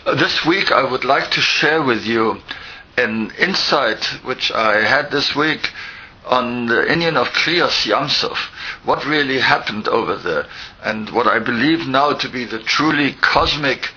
This week I would like to share with you an insight which I had this week on the Indian of Kriyas Yamsuf, what really happened over there, and what I believe now to be the truly cosmic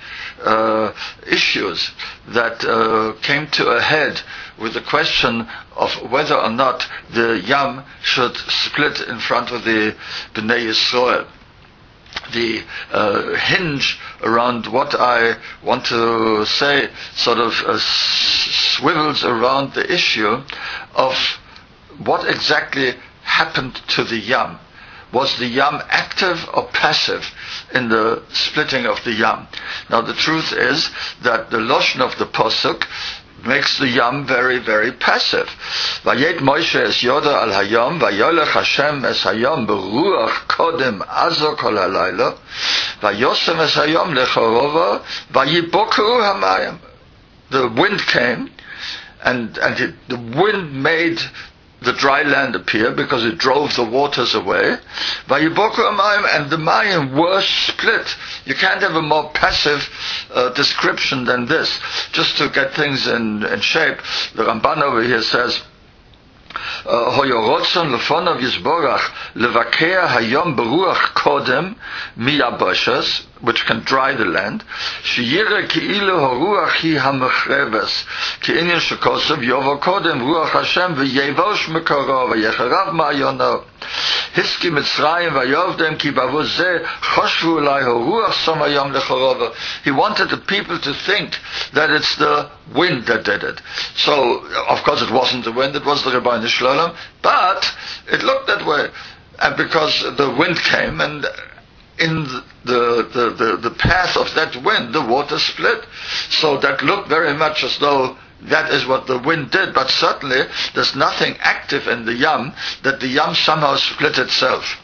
issues that came to a head with the question of whether or not the Yam should split in front of the Bnei Yisrael. The hinge around what I want to say sort of swivels around the issue of what exactly happened to the Yam. Was the Yam active or passive in the splitting of the Yam? Now the truth is that the Lashon of the Pasuk makes the Yam very, very passive. Vayet Moshe es Yoda al Hayam, vayolech Hashem es Hayam beruach kodem azo kol halayla, vayosem es Hayam lechorova, vayiboku hamayim. The wind came, and the wind made the dry land appear because it drove the waters away. Vayiboku hamayim, and the mayim were split. You can't have a more passive description than this. Just to get things in shape, the Ramban over here says, Hoyorotzon lefonav yisborach levakea hayom beruach kodem miyabashas, which can dry the land. Sheyire ki'ilu haruach hi hamechreves ki'inyan shekosav yovo kodem ruach Hashem v'yevosh mekoro v'yecharav ma'yono hiski mitzrayim v'yovdem ki bavuzeh choshvu ulai haruach som hayom lechorova. He wanted the people to think that it's the wind that did it. So, of course, it wasn't the wind; it was the Rebbeinu Shalom. But it looked that way, and because the wind came, and in the path of that wind, the water split. So that looked very much as though that is what the wind did. But certainly, there's nothing active in the Yam that the Yam somehow split itself.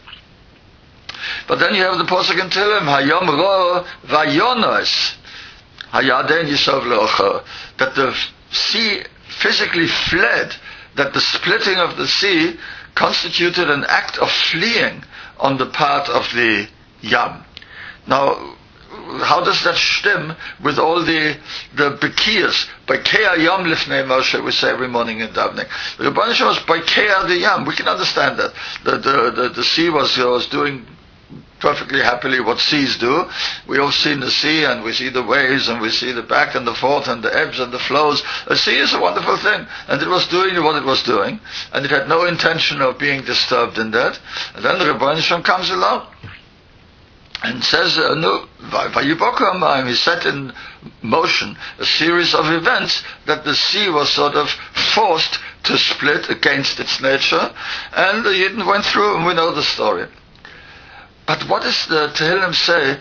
But then you have the pasuk in Tehillim, Hayom ro vayonos hayaden yisov leocha, that the sea physically fled, that the splitting of the sea constituted an act of fleeing on the part of the Yam. Now, how does that stem with all the Bekiyas? Bekeah Yam lifnei Moshe, we say every morning in davening. The Rebbeinu Shalom was Bekeah the Yam. We can understand that. The sea was doing perfectly happily what seas do. We all seen the sea, and we see the waves, and we see the back and the forth, and the ebbs and the flows. A sea is a wonderful thing, and it was doing what it was doing, and it had no intention of being disturbed in that. And then the Rebbeinu Shalom comes along and says, he set in motion a series of events that the sea was sort of forced to split against its nature, and the Yidden went through, and we know the story. But what does the Tehillim say?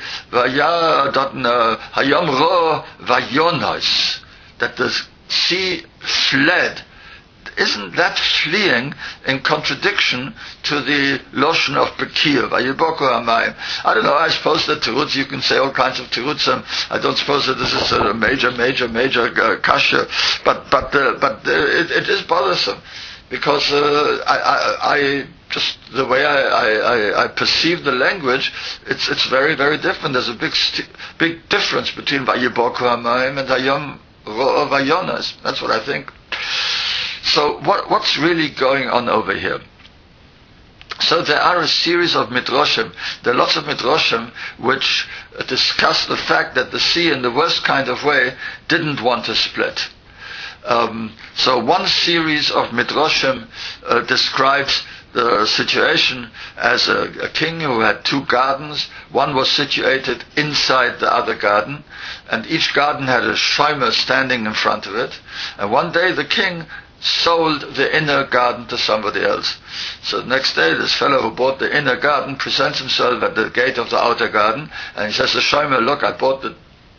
Hayom ro vayonos, that the sea fled. Isn't that fleeing in contradiction to the Lashon of Bekiyah? Vayiboku hamayim. I don't know, I suppose that Tirutz, you can say all kinds of Tirutzim. I don't suppose that this is a major kasha. But it is bothersome. Because I just the way I perceive the language, it's very, very different. There's a big difference between Vayiboku hamayim and Hayom ro vayonos. That's what I think. So what's really going on over here? So there are a series of midrashim. There are lots of midrashim which discuss the fact that the sea, in the worst kind of way, didn't want to split. So one series of midrashim describes the situation as a king who had two gardens. One was situated inside the other garden, and each garden had a shomer standing in front of it. And one day the king sold the inner garden to somebody else. So the next day, this fellow who bought the inner garden presents himself at the gate of the outer garden, and he says to shomer, look, I bought the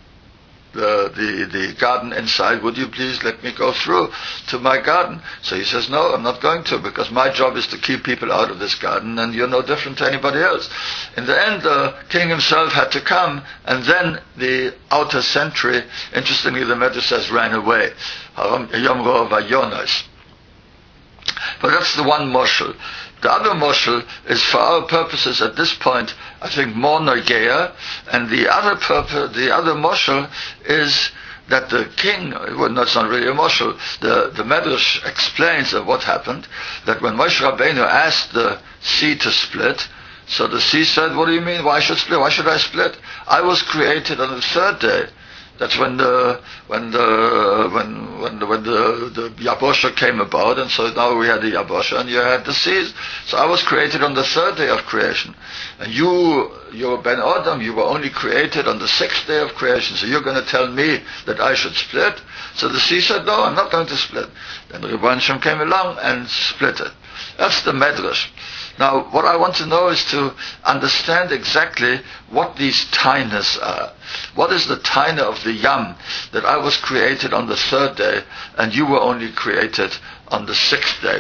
garden inside, would you please let me go through to my garden? So he says, no, I'm not going to, because my job is to keep people out of this garden, and you're no different to anybody else. In the end, the king himself had to come, and then the outer sentry, interestingly the Medrash says, ran away. Hayom ro vayonos. But that's the one moshel. The other moshel is for our purposes at this point, I think, more Nogeya, and the other moshel is that the king, well, that's not really a moshel, the Medrash explains what happened, that when Moshe Rabbeinu asked the sea to split, so the sea said, what do you mean, why should I split? I was created on the third day. That's when the Yabosha came about, and so now we had the Yabosha and you had the seas. So I was created on the third day of creation. And you're Ben Adam, you were only created on the sixth day of creation, so you're going to tell me that I should split? So the sea said, no, I'm not going to split. Then the Rebbeinu Shem came along and split it. That's the Medrash. Now, what I want to know is to understand exactly what these tainas are. What is the taina of the Yam, that I was created on the third day and you were only created on the sixth day?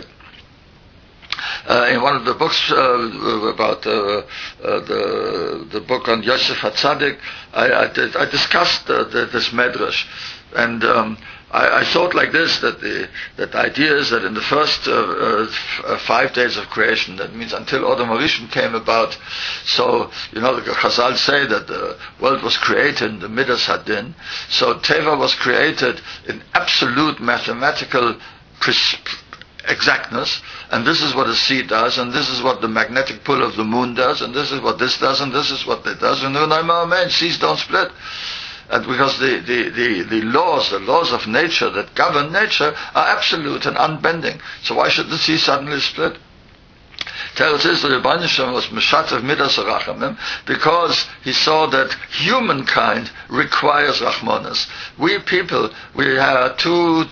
In one of the books about the book on Yosef HaTzadik, I discussed this Medrash, and I thought like this, that the idea is that in the first 5 days of creation, that means until Adam HaRishon came about, so, the Chazal say that the world was created in the Midas Hadin, so Teva was created in absolute mathematical exactness, and this is what a sea does, and this is what the magnetic pull of the moon does, and this is what this does, and this is what it does, and seas don't split. And because the laws of nature that govern nature are absolute and unbending. So why should the sea suddenly split? Teretz is the Rebbeinu Shem was Meshatev Midas Rachamim because he saw that humankind requires Rachmanas. We people, we too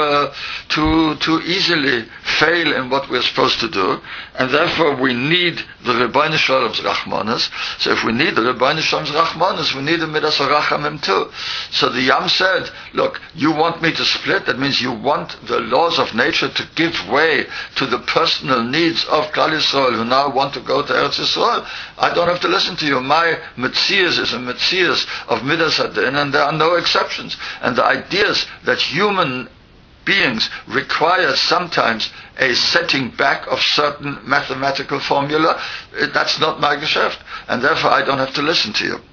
easily fail in what we're supposed to do, and therefore we need the Rebbeinu Shalom's Rachmanas. So if we need the Rebbeinu Shalom's Rachmanas, we need the Midas Rachamim too. So the Yam said, look, you want me to split? That means you want the laws of nature to give way to the personal needs of Klal Yisrael, who now want to go to Eretz Yisrael. I don't have to listen to you. My Metzias is a Metzias of Midas Hadin, and there are no exceptions. And the ideas that human beings require sometimes a setting back of certain mathematical formula, that's not my Geschäft, and therefore I don't have to listen to you.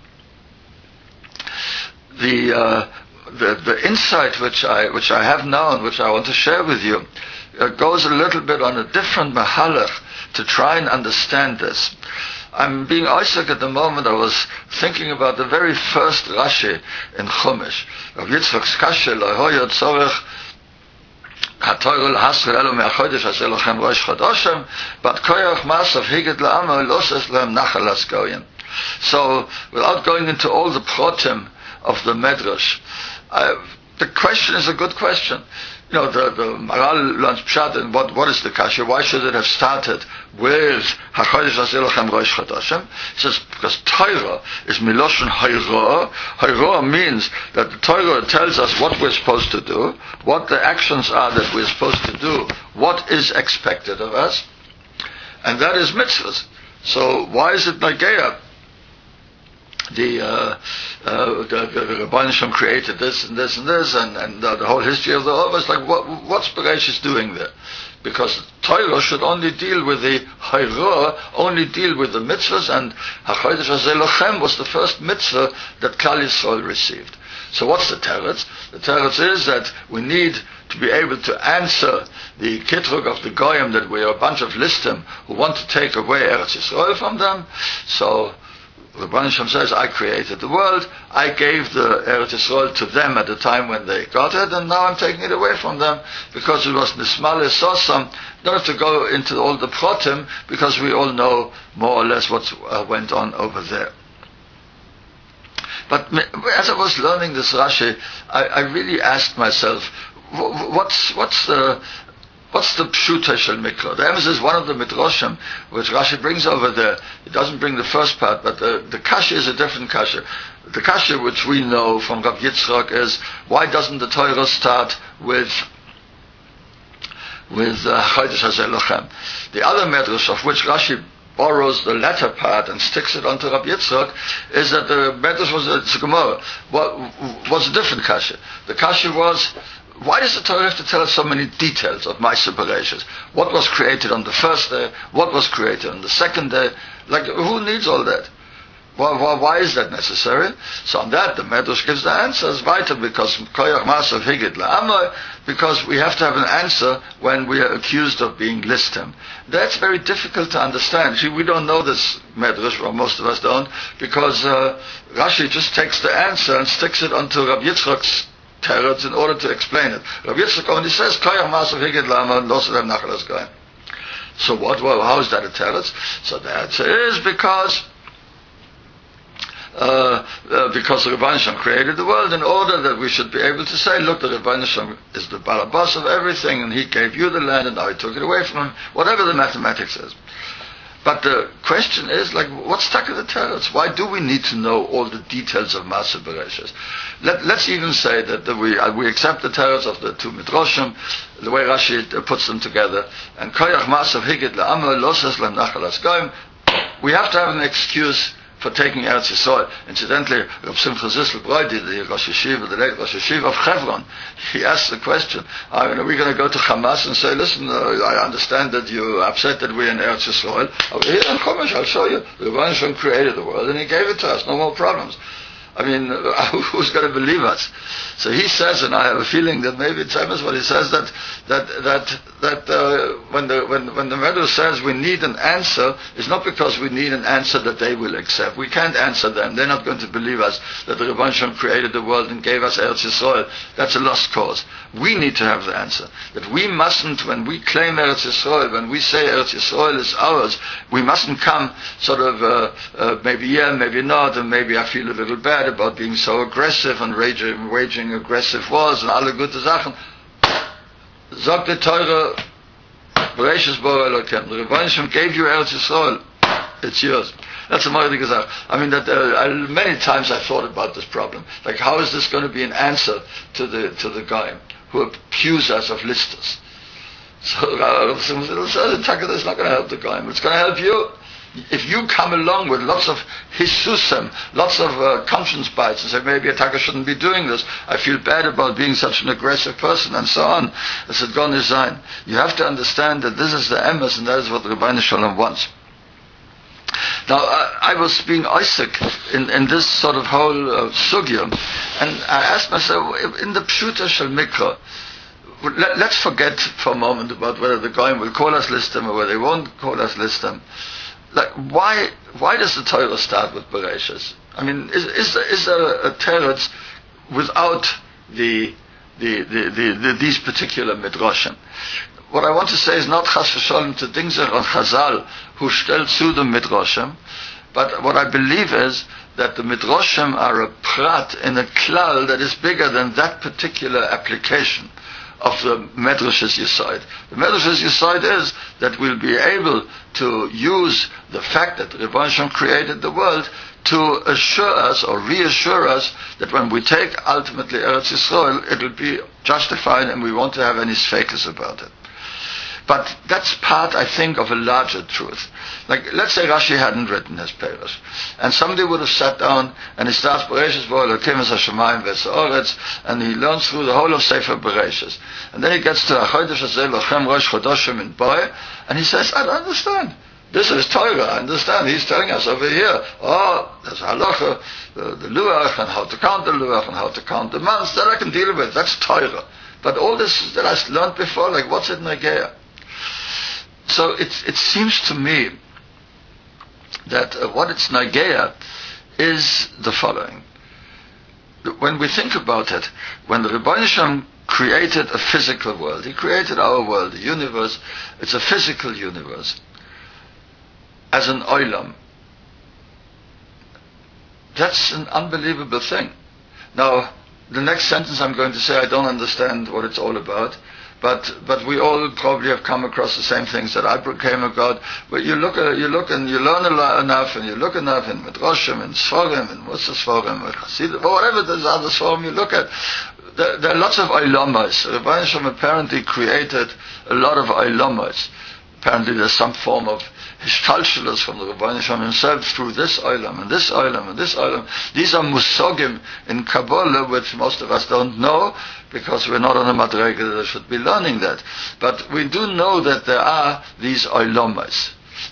The insight which I have now and which I want to share with you goes a little bit on a different mahalach to try and understand this. I'm being Isaac at the moment. I was thinking about the very first Rashi in Chumash. Rav Yitzchak's Kashe Lohoya Tzorech HaTorah L'Hasre Elo Me'achodesh Aseh Lochem Rosh Chodoshem Bat Koyach Masav Higed La'amo Loses Lehem Nachal Asgoyim. So, without going into all the protim of the Medrash, the question is a good question. The Maral learns Pshat, and what is the Kasha? Why should it have started with HaChodesh Aseh Lochem Rosh Chodoshem? He says, because Torah is Miloshen Hayroah. Hayroah means that the Torah tells us what we're supposed to do, what the actions are that we're supposed to do, what is expected of us, and that is mitzvahs. So why is it Nageya? The Rebbeinu Shem created this and this and this, and the whole history of the Ova is like, what's Bereshis doing there? Because Torah should only deal with the Hayroah, only deal with the mitzvahs, and HaChodesh Aseh Lochem was the first mitzvah that Klal Yisrael received. So what's the teretz? The teretz is that we need to be able to answer the kitrug of the Goyim, that we are a bunch of listim who want to take away Eretz Yisrael from them. So the Rebbeinu Shem says, I created the world, I gave the Eretz Yisrael to them at the time when they got it, and now I'm taking it away from them because it was Nismale Sosam. Don't have to go into all the protim, because we all know more or less what went on over there. But as I was learning this Rashi, I really asked myself, what's the Pshuta Shel Mikra? The emphasis is one of the Midrashim, which Rashi brings over there. It doesn't bring the first part, but the Kasha is a different Kasha. The Kasha which we know from Rav Yitzchak is, why doesn't the Torah start with Chodesh Aseh Lochem? The other Midrash, of which Rashi borrows the latter part and sticks it onto Rav Yitzchak, is that the Midrash was a Gemara. Was a different Kasha. The Kasha was, why does the Torah have to tell us so many details of Ma'aser Bereishis? What was created on the first day? What was created on the second day? Like, who needs all that? Why is that necessary? So on that, the Medrash gives the answers weiter, because Koyach Masav Higid La'amai, because we have to have an answer when we are accused of being listim. That's very difficult to understand. See, we don't know this Medrash, or most of us don't, because Rashi just takes the answer and sticks it onto Rabbi Yitzchak's teretz in order to explain it. Rabbi Yitzchak only says, Koyach Masav Higid La'amai, Losadem Nachalas Goyim. So how is that a teretz? So the answer is because the Rebbeinu Shem created the world in order that we should be able to say, look, the Rebbeinu Shem is the balabas of everything, and he gave you the land, and now he took it away from him, whatever the mathematics is. But the question is, like, what's stuck in the teretz? Why do we need to know all the details of Ma'aser Bereishis? Let's even say that we accept the teretz of the two Midrashim, the way Rashi puts them together, and Koyach Masav Higid La'amah Losas L'Nachalas Goyim. We have to have an excuse for taking Eretz Yisrael. Incidentally, Rav Simcha Zissel Broidi, the Rosh Yeshiva, the late Rosh Yeshiva of Hebron, he asked the question, are we going to go to Hamas and say, listen, I understand that you're upset that we're in Eretz Yisrael. Over here in Chumash, I'll show you. The Rebbeinu Shem created the world and he gave it to us, no more problems. I mean, who's going to believe us? So he says, and I have a feeling that maybe it's Amos what he says, that when the Medrash says we need an answer, it's not because we need an answer that they will accept. We can't answer them. They're not going to believe us that the Rebbeinu Shem created the world and gave us Eretz Yisrael. That's a lost cause. We need to have the answer. That we mustn't, when we claim Eretz Yisrael, when we say Eretz Yisrael is ours, we mustn't come sort of, maybe yeah, maybe not, and maybe I feel a little bad about being so aggressive and waging aggressive wars and alle gute Sachen. Sagt the Torah, Bereishis Bara Elokem, the Rebbeinu Shem gave you Eretz Yisrael, it's yours. That's a moedige Sache. I mean, that many times I've thought about this problem. Like, how is this going to be an answer to the guy who accuse us of listers? So Rav Simcha says, it's not going to help the guy, but it's going to help you. If you come along with lots of hisusim, lots of conscience bites, and say, maybe a taka shouldn't be doing this, I feel bad about being such an aggressive person, and so on, I said, go design. You have to understand that this is the emes, and that is what the Rebbeinu Shalom wants. Now, I was being Isaac in this sort of whole sugya, and I asked myself, in the Pshuta Shel Mikra, let's forget for a moment about whether the Goyim will call us listim or whether they won't call us listim. Like, why does the Torah start with Bereishis? I mean, is there a teretz without these particular midrashim? What I want to say is not chas v'sholem to Dingzer on Chazal who stellt zu the midrashim, but what I believe is that the midrashim are a prat in a klal that is bigger than that particular application of the Medrash's Yesod. The Medrash's Yesod is that we'll be able to use the fact that the Rebbeinu Shem created the world to assure us or reassure us that when we take ultimately Eretz Yisrael, it will be justified and we won't have any sfeikus about it. But that's part, I think, of a larger truth. Like, let's say Rashi hadn't written his Perush, and somebody would have sat down and he starts Bereishis Bo Elokim es Hashemayim v'Ha'aretz, and he learns through the whole of Sefer Bereishis, and then he gets to Achodesh Hazeh Lochem Rosh Chodoshim in Boy, and he says, I don't understand. This is Torah, I understand. He's telling us over here, there's halacha, the luach, and how to count the luach, and how to count the months, that I can deal with. That's Torah. But all this that I learned before, like, what's it Nageya? So it seems to me that what it's Nageya is the following. When we think about it, when the Rebbeinu Shem created a physical world, he created our world, the universe, it's a physical universe, as an olam. That's an unbelievable thing. Now, the next sentence I'm going to say, I don't understand what it's all about, but we all probably have come across the same things that I came across. But you look and you learn enough, and you look enough in Midrashim, in Sforim, in Musa Sforim, in Chasidim, whatever there's other Sforim you look at. There are lots of Olamas. Rebbeinu Shem apparently created a lot of Olamas. Apparently there's some form of Hishtalshelos from the Rebbeinu Shalom himself through this olam and this olam and this olam. These are musogim in Kabbalah, which most of us don't know because we're not on a madrega that should be learning that. But we do know that there are these olamas.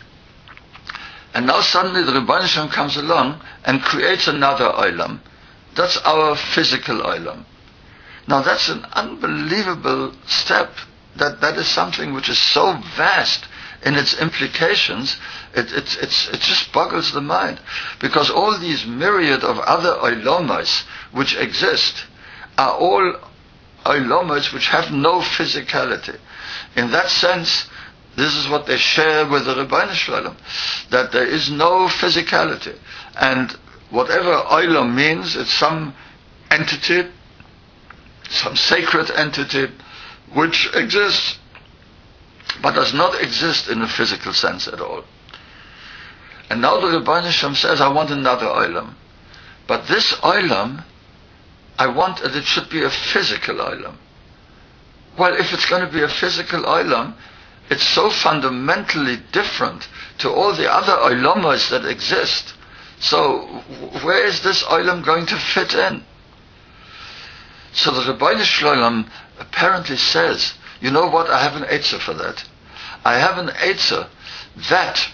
And now suddenly the Rebbeinu Shalom comes along and creates another olam. That's our physical olam. Now that's an unbelievable step. That is something which is so vast in its implications, it just boggles the mind. Because all these myriad of other olamas which exist are all olamas which have no physicality. In that sense, this is what they share with the Rebbeinu Shalom, that there is no physicality. And whatever olam means, it's some entity, some sacred entity, which exists, but does not exist in a physical sense at all. And now the Rebbeinu Shalom says, I want another olam. But this olam, I want that it should be a physical olam. Well, if it's going to be a physical olam, it's so fundamentally different to all the other olamas that exist. So, where is this olam going to fit in? So the Rebbeinu Shalom apparently says, you know what, I have an eitzah for that. I have an eitzah that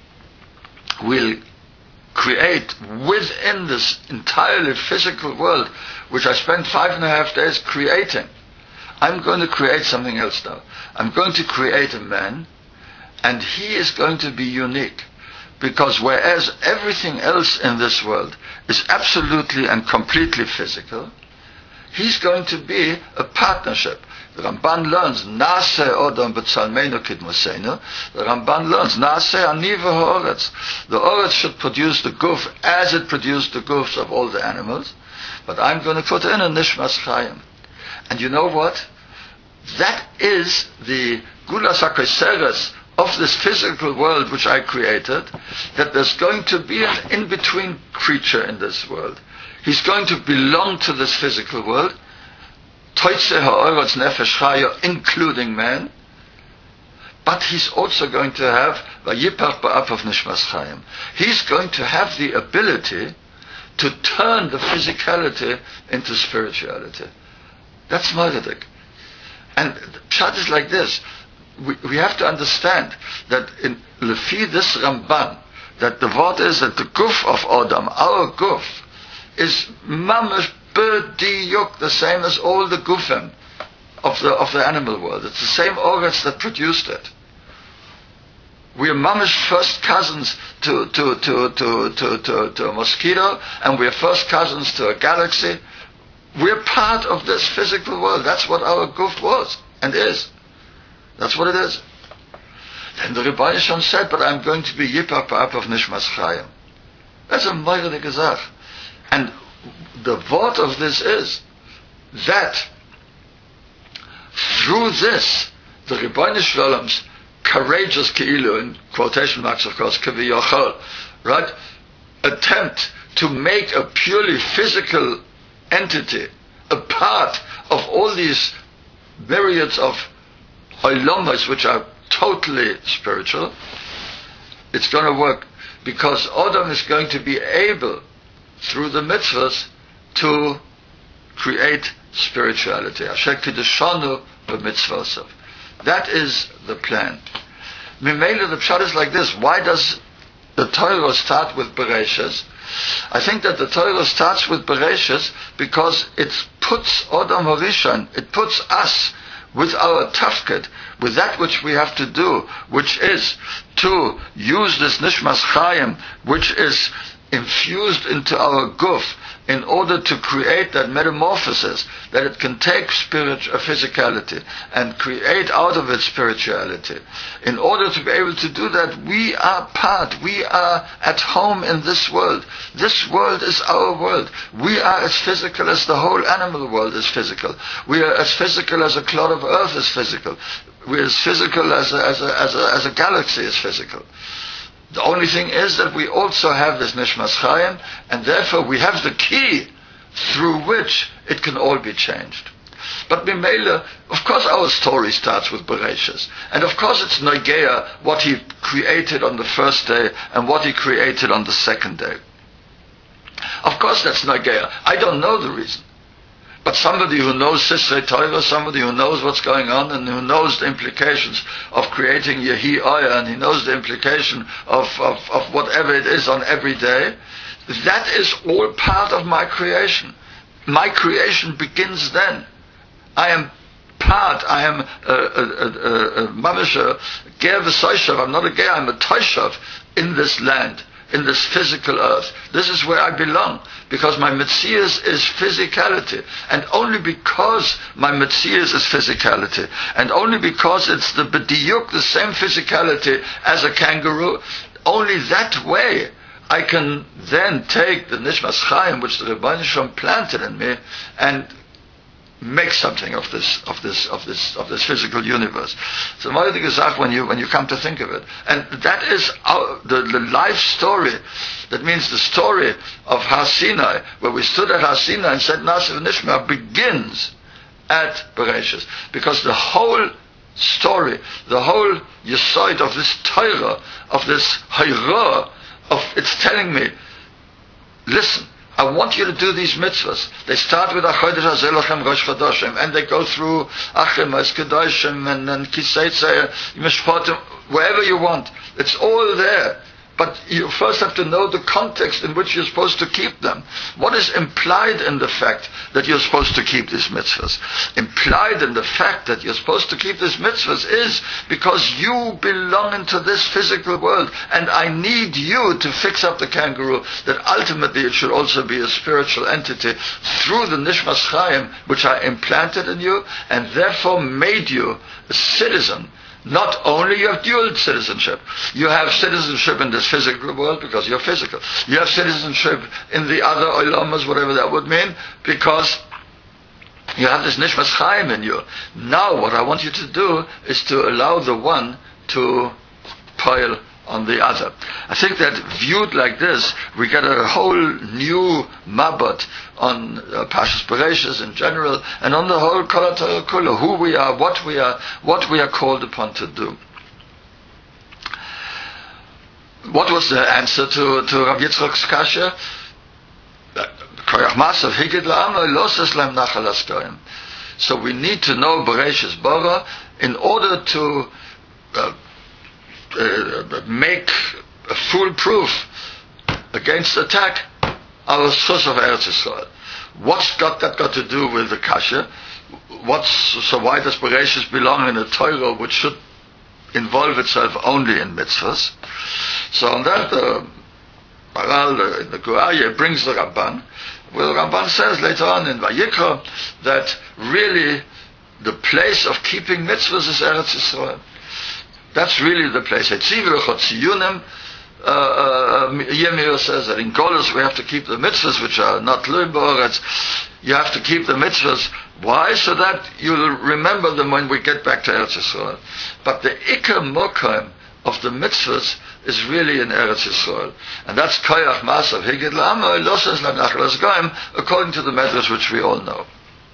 will create within this entirely physical world, which I spent 5.5 days creating. I'm going to create something else now. I'm going to create a man, and he is going to be unique. Because whereas everything else in this world is absolutely and completely physical, he's going to be a partnership. The Ramban learns, Naaseh Odam B'Tzalmeinu Kidmoseinu. The Ramban learns, Naaseh Ani V'Ha'oretz. The Oretz should produce the guf as it produced the gufs of all the animals. But I'm going to put in a Nishmas Chayim. And you know what? That is the Gulas HaKoseres of this physical world which I created, that there's going to be an in-between creature in this world. He's going to belong to this physical world, Toitze Ha'oretz Nefesh Chaya, including man, but he's also going to have Vayipach Ba'apav Nishmas Chayim. He's going to have the ability to turn the physicality into spirituality. That's Moededik. And the pshat is like this. We have to understand that in Lefi this Ramban, that the word is that the guf of Adam, our guf, is mamash b'diyuk, the same as all the gufim of the animal world. It's the same organs that produced it. We are mamash first cousins to a mosquito, and we are first cousins to a galaxy. We're part of this physical world. That's what our guf was and is. That's what it is. Then the Rebbeinu Shalom said, but I'm going to be Yipach Ba'apav Nishmas Chayim. That's a moededik gezach. And the word of this is that through this, the Rebbeinu Shalom's courageous keilu, in quotation marks of course, kaviyachol, right, attempt to make a purely physical entity a part of all these myriads of olamas which are totally spiritual, it's going to work because Adam is going to be able, through the mitzvahs, to create spirituality. Asher kiddushanu b'mitzvosav. That is the plan. Mimele, the pshat is like this. Why does the Torah start with Bereshis? I think that the Torah starts with Bereshis because it puts Adam Harishon, it puts us with our tafkid, with that which we have to do, which is to use this Nishmas Chayim, which is infused into our guf, in order to create that metamorphosis, that it can take physicality and create out of it spirituality. In order to be able to do that, we are at home in this world. This world is our world. We are as physical as the whole animal world is physical. We are as physical as a clod of earth is physical. We are as physical as a galaxy is physical. The only thing is that we also have this Nishmas Chayim, and therefore we have the key through which it can all be changed. But Mimele, of course our story starts with Bereshis. And of course it's Nogea, what he created on the first day and what he created on the second day. Of course that's Nogea. I don't know the reason. But somebody who knows Sisrei Torah, somebody who knows what's going on and who knows the implications of creating Yehi Oya, and he knows the implication of whatever it is on every day, that is all part of my creation. My creation begins then. I am mamish a ger v'soishav. I'm not a ger, I'm a toishav in this land, in this physical earth. This is where I belong, because my metzius is physicality, and only because my metzius is physicality, and only because it's the b'diyuk, the same physicality as a kangaroo, only that way I can then take the Nishmas Chaim, which the Rebbeinu Shalom planted in me, and make something of this physical universe. So Moedige gesagt, when you come to think of it, and that is the life story. That means the story of Har Sinai, where we stood at Har Sinai and said Nasiv Nishma, begins at Bereshis, because the whole story, the whole yesod of this Torah, of this Hayrah, it's telling me, listen, I want you to do these mitzvahs. They start with Achodesh Hazelochem Rosh Chodoshim, and they go through Achim, Eskedoshim, and Kiseitze, Mishpatim, wherever you want. It's all there. But you first have to know the context in which you're supposed to keep them. What is implied in the fact that you're supposed to keep these mitzvahs? Implied in the fact that you're supposed to keep these mitzvahs is because you belong into this physical world, and I need you to fix up the kangaroo, that ultimately it should also be a spiritual entity through the Nishmas Chaim, which I implanted in you, and therefore made you a citizen. Not only you have dual citizenship. You have citizenship in this physical world because you're physical. You have citizenship in the other olamas, whatever that would mean, because you have this Nishmas Chaim in you. Now what I want you to do is to allow the one to pile on the other. I think that viewed like this, we get a whole new mabat on Pashas Bereshis in general, and on the whole Kol HaTorah Kula, who we are, what we are called upon to do. What was the answer to Rav Yitzchak's kasha? So we need to know Bereshis Bara in order to make a foolproof against attack our source of Eretz Yisrael. What's got to do with the kasha? So why does Bereshis belong in a Torah which should involve itself only in mitzvahs? So on that, Maral in the Guraya brings the Ramban, where the Ramban says later on in Vayikra that really the place of keeping mitzvahs is Eretz Yisrael. That's really the place. Yemir says that in Golos we have to keep the mitzvahs which are not Limbo. You have to keep the mitzvahs. Why? So that you'll remember them when we get back to Eretz Yisrael. But the Iker Mokaim of the mitzvahs is really in Eretz Yisrael. And that's Koyach Masav Higid La'amo Losas Lanachlas Goim, according to the Medrash which we all know.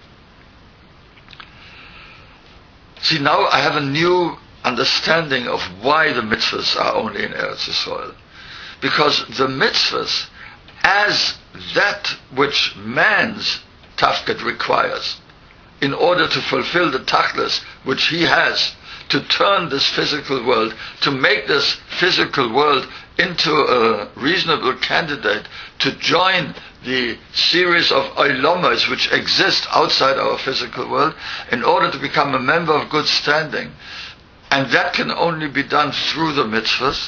See, now I have a new understanding of why the mitzvahs are only in Eretz Yisrael. Because the mitzvahs, as that which man's tafkid requires, in order to fulfill the tachlis which he has, to turn this physical world, to make this physical world into a reasonable candidate to join the series of olamas which exist outside our physical world, in order to become a member of good standing. And that can only be done through the mitzvahs.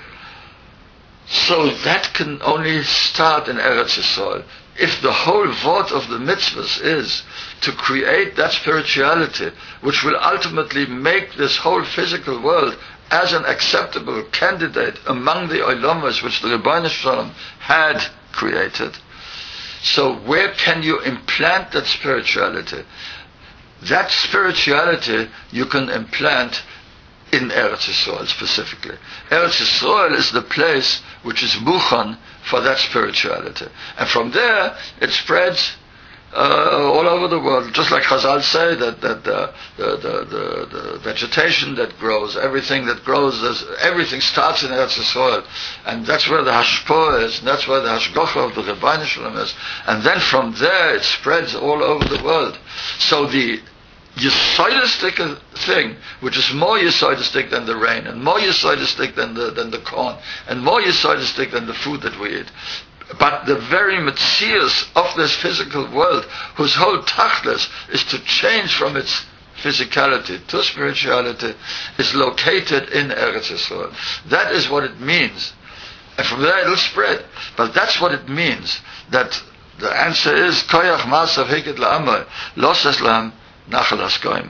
So that can only start in Eretz Yisrael. If the whole vort of the mitzvahs is to create that spirituality which will ultimately make this whole physical world as an acceptable candidate among the olamas which the Rebbeinu Shalom had created, so where can you implant that spirituality? That spirituality you can implant in Eretz Yisrael specifically. Eretz Yisrael is the place which is mukhan for that spirituality. And from there, it spreads all over the world, just like Chazal say that the vegetation that grows, everything that grows, everything starts in Eretz Yisrael, and that's where the hashpah is, and that's where the hashgacha of the Rebbeinu Shalom is, and then from there it spreads all over the world. So the Yesodistic thing, which is more Yesodistic than the rain, and more Yesodistic than the corn, and more Yesodistic than the food that we eat, but the very metzius of this physical world, whose whole tachlis is to change from its physicality to spirituality, is located in Eretz Yisrael. That is what it means. And from there it will spread. But that's what it means. That the answer is, Koyach Masav Hikit La'amay, Loses Lam Nachal Haskoim.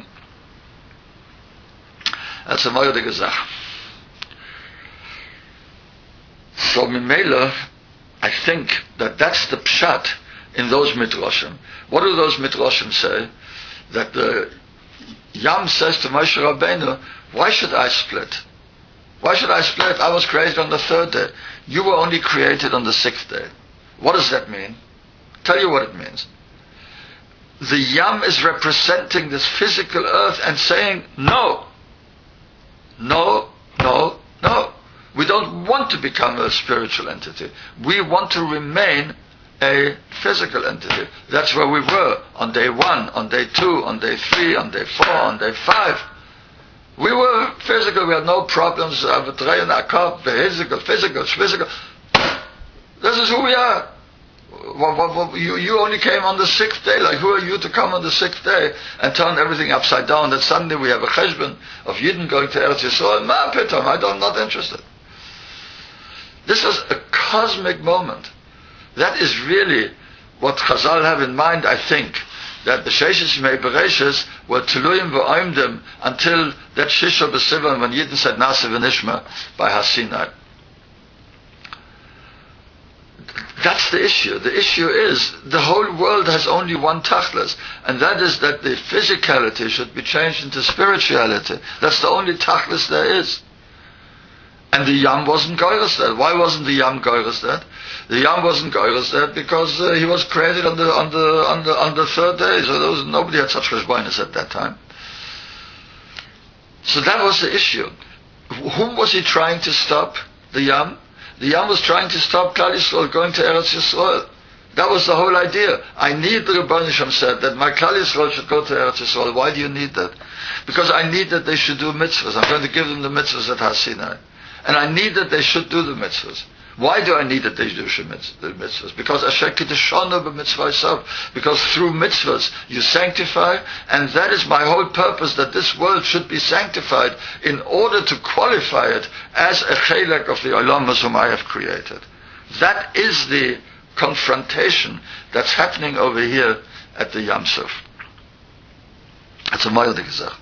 That's a moedige Sache. So, Mimela, I think that that's the pshat in those midrashim. What do those midrashim say? That the Yam says to Moshe Rabbeinu, why should I split? Why should I split? I was created on the third day. You were only created on the sixth day. What does that mean? Tell you what it means. The Yam is representing this physical earth and saying, no. No, no, no. We don't want to become a spiritual entity. We want to remain a physical entity. That's where we were on day 1, on day 2, on day 3, on day 4, on day 5. We were physical. We had no problems. Physical. This is who we are. You only came on the 6th day. Like, who are you to come on the 6th day and turn everything upside down? That suddenly we have a cheshbon of Yidden going to Eretz Yisrael. Ma pitom, I'm not interested. This is a cosmic moment. That is really what Chazal have in mind, I think. That the Sheishis Mei Bereshis were Teluyim V'Oimdim until that Shisha B'Sivan when Yidden said Nasa V'Nishma by Hasinai. That's the issue. The issue is the whole world has only one tachlis, and that is that the physicality should be changed into spirituality. That's the only tachlis there is. And the Yam wasn't goyrus that. Why wasn't the Yam goyrus that? The Yam wasn't goyrus that because he was created on the third day. So nobody had such cheshbonos at that time. So that was the issue. Whom was he trying to stop? The Yam. The Yam was trying to stop Klal Yisrael going to Eretz Yisrael. That was the whole idea. I need, the Rebbeinu Shem said, that my Klal Yisrael should go to Eretz Yisrael. Why do you need that? Because I need that they should do mitzvahs. I'm going to give them the mitzvahs at Har Sinai. And I need that they should do the mitzvahs. Why do I need that they do the mitzvahs? Because Asher Kiddushanu b'mitzvah itself. Because through mitzvahs you sanctify, and that is my whole purpose, that this world should be sanctified in order to qualify it as a chelek of the Olamas whom I have created. That is the confrontation that's happening over here at the Yam Suf. It's a moedige Sache.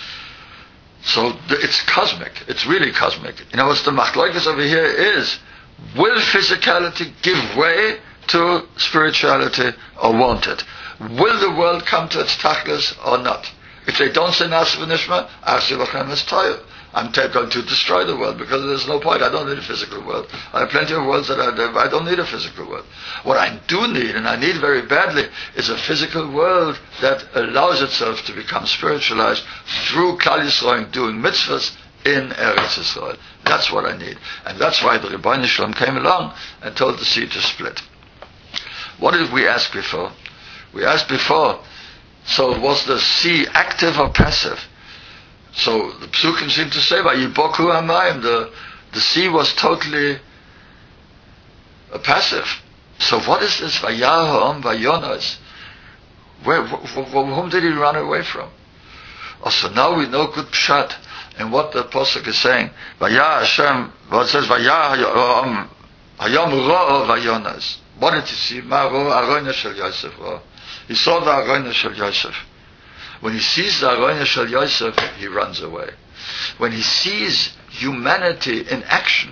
So it's cosmic. It's really cosmic. You know what the machlokes over here is? Will physicality give way to spirituality or won't it? Will the world come to its tachlis or not? If they don't say Nasa V'Nishma, Asivachem is Toyah. I'm going to destroy the world because there's no point. I don't need a physical world. I have plenty of worlds that I don't need a physical world. What I do need, and I need very badly, is a physical world that allows itself to become spiritualized through Klal Yisrael doing mitzvahs in Eretz Yisrael. That's what I need. And that's why the Rebbeinu Shalom came along and told the sea to split. What did we ask before? We asked before, so was the sea active or passive? So the Psukim seem to say, Vayiboku Hamayim, the sea was totally passive. So what is this Vayahom Vayonos? Whom did he run away from? Oh, so now we know good pshat and what the Pasuk is saying. Vayah Hashem, well it says Vayah Hayom Ro'o Vayonos. What did he see? Ma Ro'o Aroina Shel Yosef. He saw the Aroina Shel Yosef. When he sees the Aroina Shel Yosef, he runs away. When he sees humanity in action,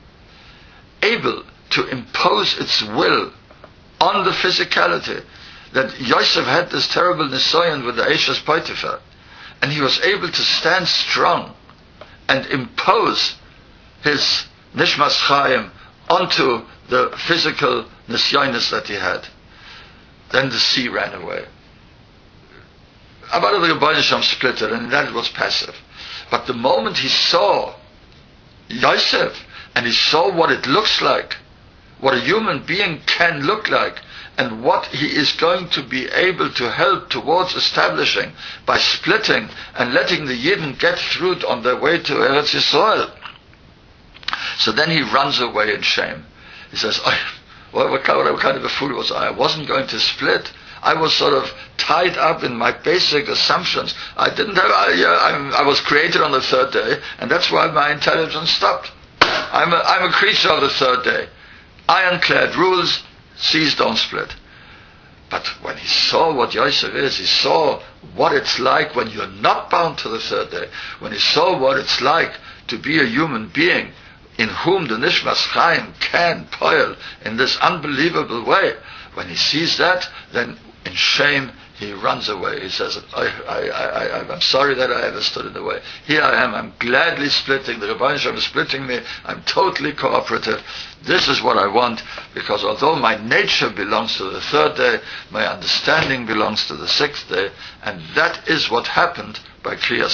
able to impose its will on the physicality, that Yosef had this terrible nisayon with the Eishes Potiphar, and he was able to stand strong and impose his Nishmas Chaim onto the physical nisyonis that he had. then the sea ran away. About the Rebbeinu Shalom split it, and that was passive. But the moment he saw Yosef, and he saw what it looks like, what a human being can look like, and what he is going to be able to help towards establishing by splitting and letting the Yidden get through on their way to Eretz Yisrael. So then he runs away in shame. He says, what kind of a fool was I? I wasn't going to split. I was sort of tied up in my basic assumptions. I was created on the third day, and that's why my intelligence stopped. I'm a creature of the third day. Ironclad rules, seas don't split. But when he saw what Yosef is, he saw what it's like when you're not bound to the third day. When he saw what it's like to be a human being in whom the Nishmas Chaim can poil in this unbelievable way, when he sees that, then in shame he runs away. He says, I'm sorry that I ever stood in the way. Here I am. I'm gladly splitting. The Rebbeinu Shalom is splitting me. I'm totally cooperative. This is what I want, because although my nature belongs to the third day, my understanding belongs to the sixth day, and that is what happened by Kriyas